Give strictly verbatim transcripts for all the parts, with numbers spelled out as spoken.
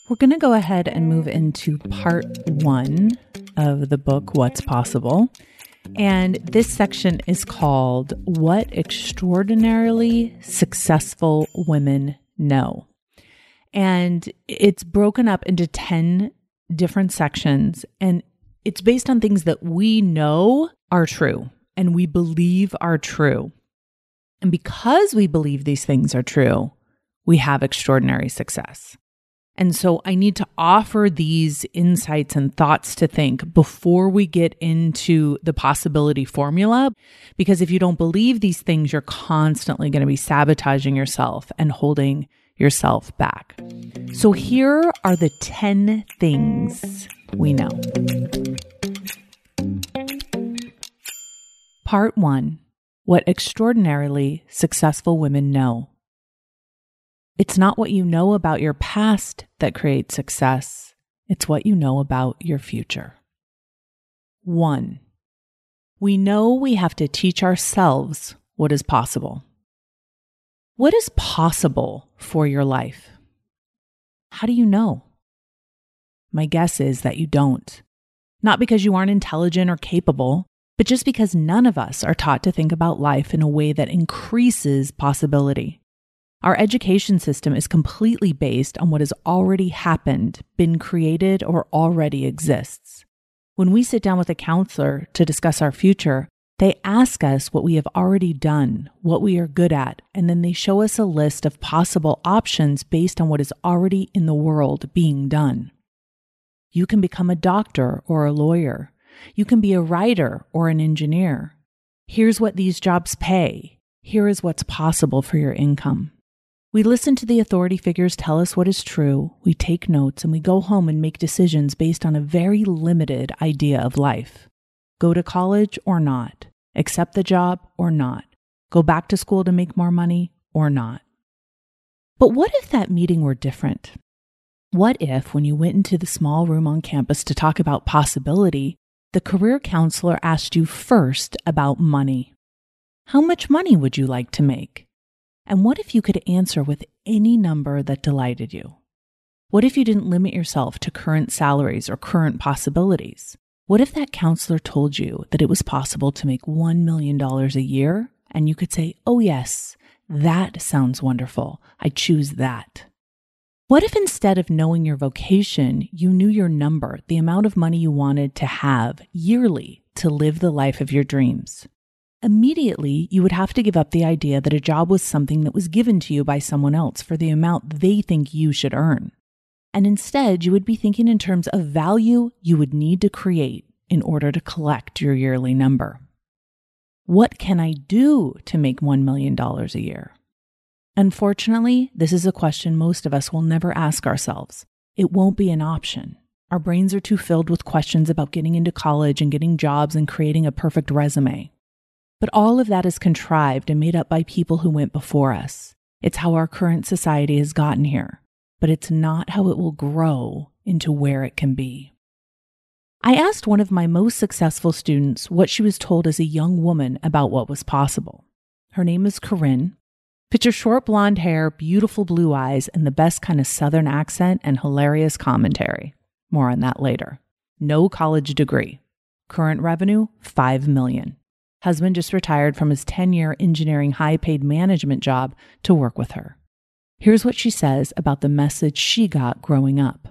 We're going to go ahead and move into part one of the book, What's Possible. And this section is called What Extraordinarily Successful Women Know. And it's broken up into ten different sections, and it's based on things that we know are true and we believe are true. And because we believe these things are true, we have extraordinary success. And so I need to offer these insights and thoughts to think before we get into the possibility formula, because if you don't believe these things, you're constantly going to be sabotaging yourself and holding yourself back. So here are the ten things we know. Part one, what extraordinarily successful women know. It's not what you know about your past that creates success. It's what you know about your future. One, we know we have to teach ourselves what is possible. What is possible for your life? How do you know? My guess is that you don't. Not because you aren't intelligent or capable, but just because none of us are taught to think about life in a way that increases possibility. Our education system is completely based on what has already happened, been created, or already exists. When we sit down with a counselor to discuss our future, they ask us what we have already done, what we are good at, and then they show us a list of possible options based on what is already in the world being done. You can become a doctor or a lawyer. You can be a writer or an engineer. Here's what these jobs pay. Here is what's possible for your income. We listen to the authority figures tell us what is true, we take notes, and we go home and make decisions based on a very limited idea of life. Go to college or not. Accept the job or not. Go back to school to make more money or not. But what if that meeting were different? What if, when you went into the small room on campus to talk about possibility, the career counselor asked you first about money? How much money would you like to make? And what if you could answer with any number that delighted you? What if you didn't limit yourself to current salaries or current possibilities? What if that counselor told you that it was possible to make one million dollars a year and you could say, oh yes, that sounds wonderful. I choose that. What if instead of knowing your vocation, you knew your number, the amount of money you wanted to have yearly to live the life of your dreams? Immediately, you would have to give up the idea that a job was something that was given to you by someone else for the amount they think you should earn. And instead, you would be thinking in terms of value you would need to create in order to collect your yearly number. What can I do to make one million dollars a year? Unfortunately, this is a question most of us will never ask ourselves. It won't be an option. Our brains are too filled with questions about getting into college and getting jobs and creating a perfect resume. But all of that is contrived and made up by people who went before us. It's how our current society has gotten here, but it's not how it will grow into where it can be. I asked one of my most successful students what she was told as a young woman about what was possible. Her name is Corinne. Picture short blonde hair, beautiful blue eyes, and the best kind of Southern accent and hilarious commentary. More on that later. No college degree. Current revenue, five million dollars. Husband just retired from his ten-year engineering high-paid management job to work with her. Here's what she says about the message she got growing up.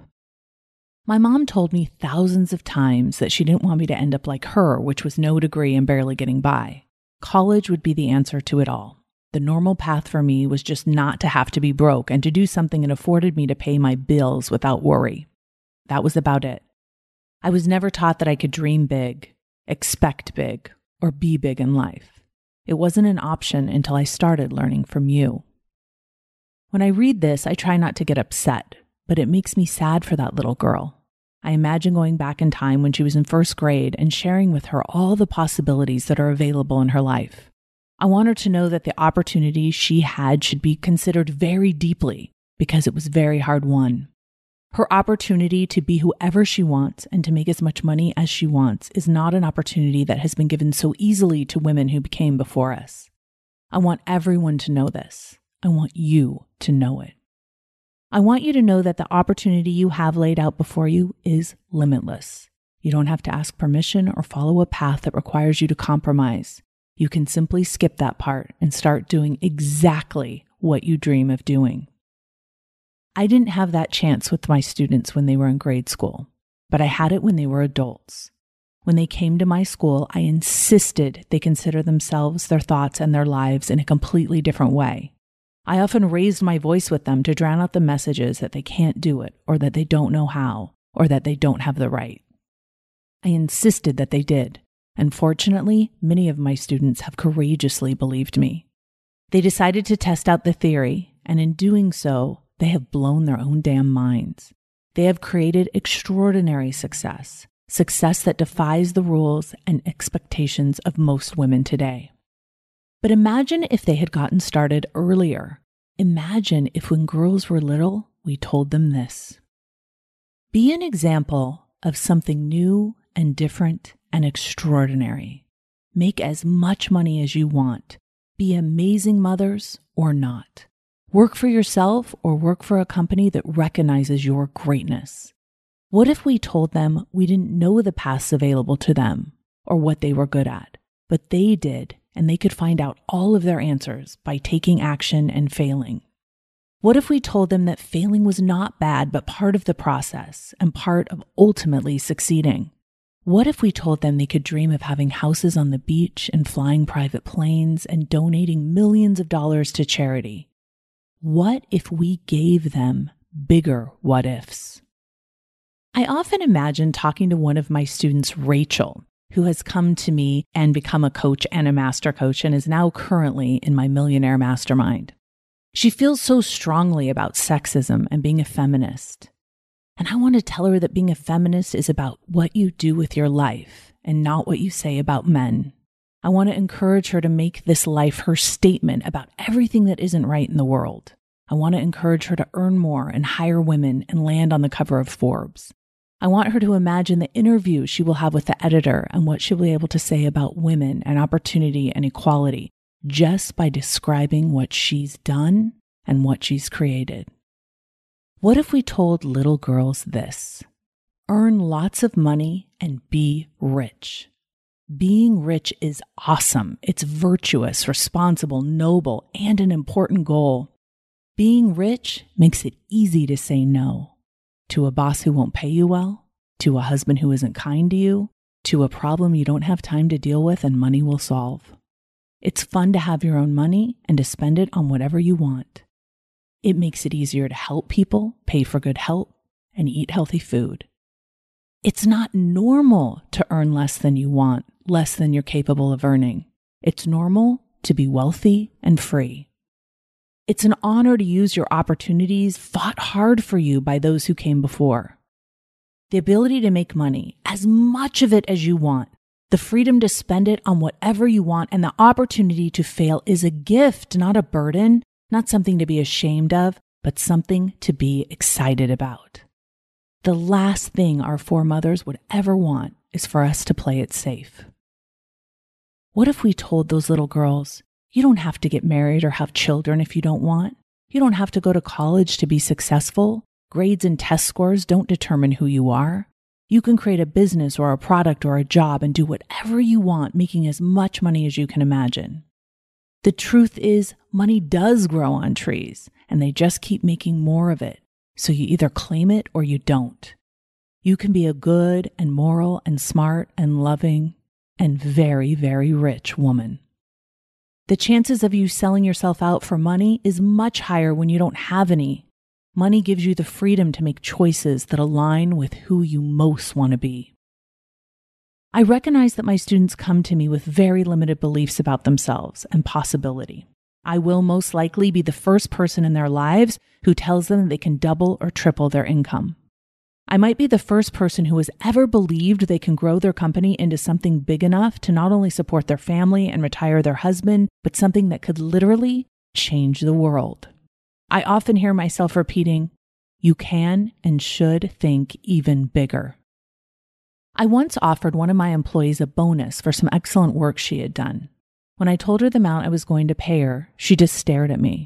My mom told me thousands of times that she didn't want me to end up like her, which was no degree and barely getting by. College would be the answer to it all. The normal path for me was just not to have to be broke and to do something that afforded me to pay my bills without worry. That was about it. I was never taught that I could dream big, expect big, or be big in life. It wasn't an option until I started learning from you. When I read this, I try not to get upset, but it makes me sad for that little girl. I imagine going back in time when she was in first grade and sharing with her all the possibilities that are available in her life. I want her to know that the opportunity she had should be considered very deeply because it was very hard won. Her opportunity to be whoever she wants and to make as much money as she wants is not an opportunity that has been given so easily to women who came before us. I want everyone to know this. I want you to know it. I want you to know that the opportunity you have laid out before you is limitless. You don't have to ask permission or follow a path that requires you to compromise. You can simply skip that part and start doing exactly what you dream of doing. I didn't have that chance with my students when they were in grade school, but I had it when they were adults. When they came to my school, I insisted they consider themselves, their thoughts, and their lives in a completely different way. I often raised my voice with them to drown out the messages that they can't do it, or that they don't know how, or that they don't have the right. I insisted that they did, and fortunately, many of my students have courageously believed me. They decided to test out the theory, and in doing so, they have blown their own damn minds. They have created extraordinary success, success that defies the rules and expectations of most women today. But imagine if they had gotten started earlier. Imagine if when girls were little, we told them this. Be an example of something new and different and extraordinary. Make as much money as you want. Be amazing mothers or not. Work for yourself or work for a company that recognizes your greatness. What if we told them we didn't know the paths available to them or what they were good at, but they did, and they could find out all of their answers by taking action and failing? What if we told them that failing was not bad, but part of the process and part of ultimately succeeding? What if we told them they could dream of having houses on the beach and flying private planes and donating millions of dollars to charity? What if we gave them bigger what ifs? I often imagine talking to one of my students, Rachel, who has come to me and become a coach and a master coach and is now currently in my Millionaire Mastermind. She feels so strongly about sexism and being a feminist. And I want to tell her that being a feminist is about what you do with your life and not what you say about men. I want to encourage her to make this life her statement about everything that isn't right in the world. I want to encourage her to earn more and hire women and land on the cover of Forbes. I want her to imagine the interview she will have with the editor and what she'll be able to say about women and opportunity and equality just by describing what she's done and what she's created. What if we told little girls this? Earn lots of money and be rich. Being rich is awesome. It's virtuous, responsible, noble, and an important goal. Being rich makes it easy to say no. To a boss who won't pay you well, to a husband who isn't kind to you, to a problem you don't have time to deal with and money will solve. It's fun to have your own money and to spend it on whatever you want. It makes it easier to help people, pay for good health, and eat healthy food. It's not normal to earn less than you want, less than you're capable of earning. It's normal to be wealthy and free. It's an honor to use your opportunities fought hard for you by those who came before. The ability to make money, as much of it as you want, the freedom to spend it on whatever you want, and the opportunity to fail is a gift, not a burden, not something to be ashamed of, but something to be excited about. The last thing our foremothers would ever want is for us to play it safe. What if we told those little girls, you don't have to get married or have children if you don't want. You don't have to go to college to be successful. Grades and test scores don't determine who you are. You can create a business or a product or a job and do whatever you want, making as much money as you can imagine. The truth is, money does grow on trees, and they just keep making more of it. So you either claim it or you don't. You can be a good and moral and smart and loving and very, very rich woman. The chances of you selling yourself out for money is much higher when you don't have any. Money gives you the freedom to make choices that align with who you most want to be. I recognize that my students come to me with very limited beliefs about themselves and possibility. I will most likely be the first person in their lives who tells them they can double or triple their income. I might be the first person who has ever believed they can grow their company into something big enough to not only support their family and retire their husband, but something that could literally change the world. I often hear myself repeating, you can and should think even bigger. I once offered one of my employees a bonus for some excellent work she had done. When I told her the amount I was going to pay her, she just stared at me.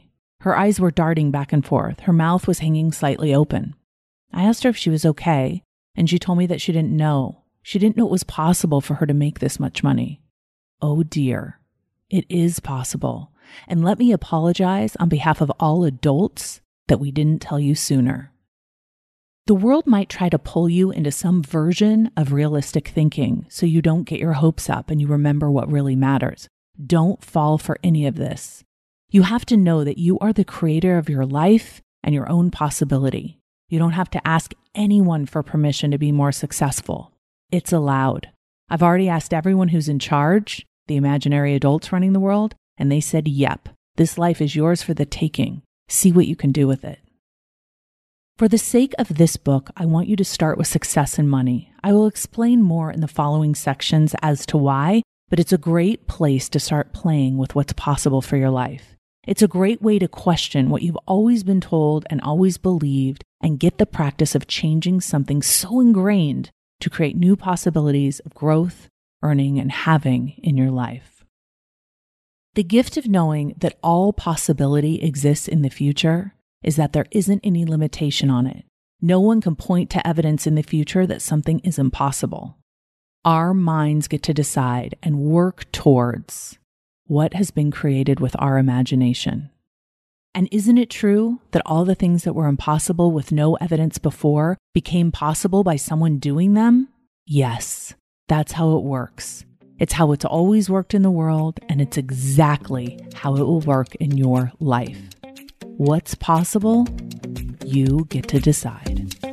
Her eyes were darting back and forth. Her mouth was hanging slightly open. I asked her if she was okay, and she told me that she didn't know. She didn't know it was possible for her to make this much money. Oh dear, it is possible. And let me apologize on behalf of all adults that we didn't tell you sooner. The world might try to pull you into some version of realistic thinking so you don't get your hopes up and you remember what really matters. Don't fall for any of this. You have to know that you are the creator of your life and your own possibility. You don't have to ask anyone for permission to be more successful. It's allowed. I've already asked everyone who's in charge, the imaginary adults running the world, and they said, yep, this life is yours for the taking. See what you can do with it. For the sake of this book, I want you to start with success and money. I will explain more in the following sections as to why, but it's a great place to start playing with what's possible for your life. It's a great way to question what you've always been told and always believed and get the practice of changing something so ingrained to create new possibilities of growth, earning, and having in your life. The gift of knowing that all possibility exists in the future is that there isn't any limitation on it. No one can point to evidence in the future that something is impossible. Our minds get to decide and work towards what has been created with our imagination. And isn't it true that all the things that were impossible with no evidence before became possible by someone doing them? Yes, that's how it works. It's how it's always worked in the world, and it's exactly how it will work in your life. What's possible? You get to decide.